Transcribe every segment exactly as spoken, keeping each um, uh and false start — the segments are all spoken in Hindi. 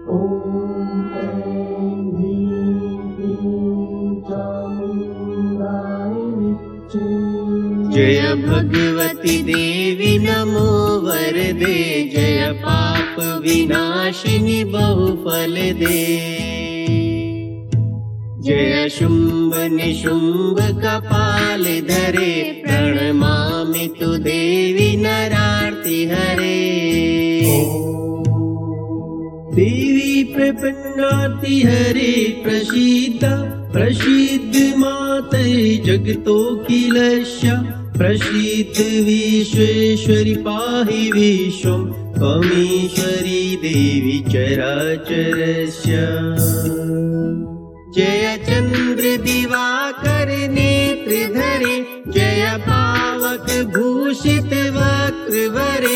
जय भगवती देवी नमो वरदे, जय पाप विनाशिनी बहुफल दे। जय शुंभ निशुंभ कपाल धरे, प्रणमामि तु देवी नरार्ति हरे। देवी प्रपन्नाति हरे प्रसीदा, प्रसीद मातै जगतोऽखिलस्य। प्रसीद विश्वेश्वरि पाहि विश्वं, त्वमीश्वरी देवी चराचरस्य। जय चंद्र दिवाकर नेत्र धरे, जय पावक भूषित वक्र।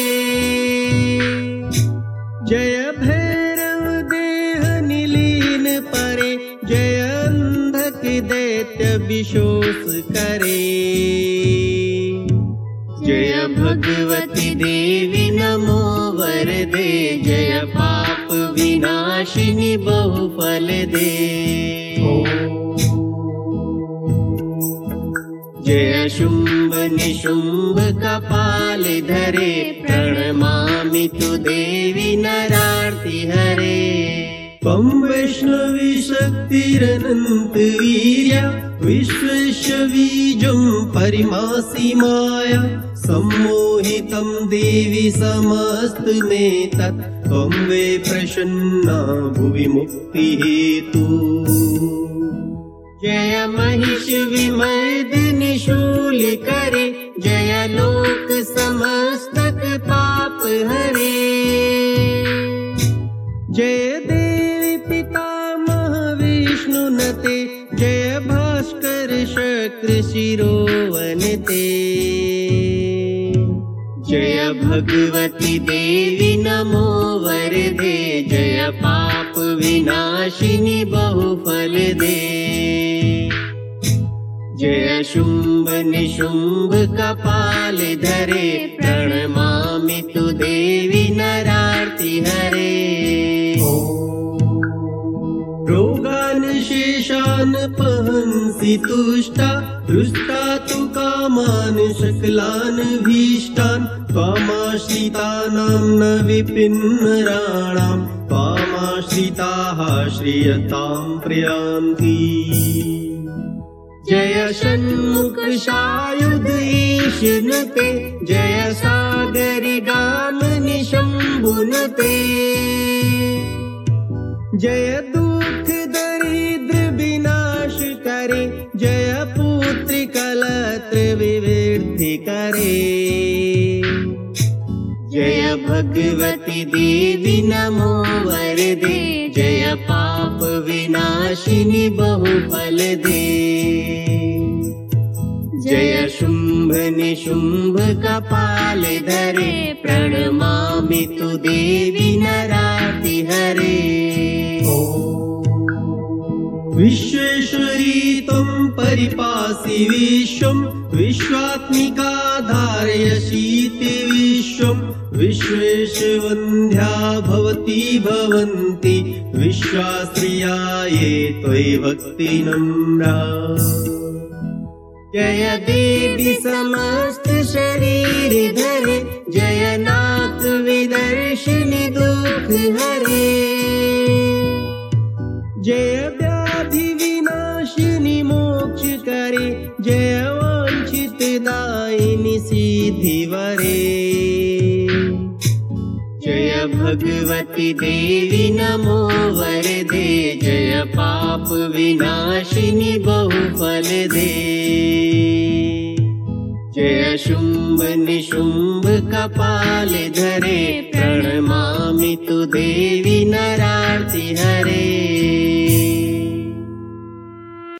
जय भैरव देह निलीन परे, जय अंधक दैत्य विशोष करे। जय भगवती देवी नमो वरदे, जय पाप विनाशिनी बहुफल दे। जय शुंभ निशुंभ कपाल धरे, प्रणमामि तु देवी नरार्ति हरे। त्वं वैष्णवी शक्तिरनंत वीर्या, विश्वस्य बीजं परिमासि माया। सम्मोहितं देवी समस्तमेतत्, त्वं वै प्रसन्ना भुवि मुक्तिहेतु। जय महिष विमर्दिनि शूलिकरे, जय लोक समस्तक पाप हरे। जय देवी पितामह विष्णुनते, जय भास्कर शक्र शिरोवनते। जय भगवती देवी नमो वरदे, जय पाप विनाशिनी बहुफल दे। जय शुंभ निशुंभ कपाल धरे, प्रणमामि तु देवी नरार्ति हरे। रोगान् शेषान् पहंसि तुष्टा, दृष्टा तु कामान् सकलान् भीष्टान्। त्वामाश्रितानां न विपिन्नराणां, त्वामाश्रिताः श्रियतां प्रयान्ति। जय षण्मुख सायुध ईशनुते, जय सागरि गामिनि शंभुनुते। जय दुख दरिद्र विनाश करे, जय पुत्र कलत्र विवृद्धि करे। जय भगवती देवी नमो वरदे, जय पाप विनाशिनी बहुफल दे। जय शुंभ निशुंभ कपाल धरे, प्रणमामि तु देवी नरार्ति हरे। विश्वेश्वरी त्वं परिपासि विश्वं, विश्वात्मिका धारयसीति विश्वं। विश्वेशवन्ध्या भवती भवन्ति, विश्वाश्रिया ये त्वयि भक्ति नम्रा। जय देवी समस्त शरीर धरे, जय नाथ विदर्शिनी दुख हरे। जय व्याधि विनाशिनी मोक्ष करे, जय वांछित दायिनी सिद्धि वरे। जय भगवती देवी नमो वरदे, जय पाप विनाशिनी बहुफल दे। जय शुंभ निशुंभ कपाल धरे, प्रणमामि तु देवी नरार्ति हरे।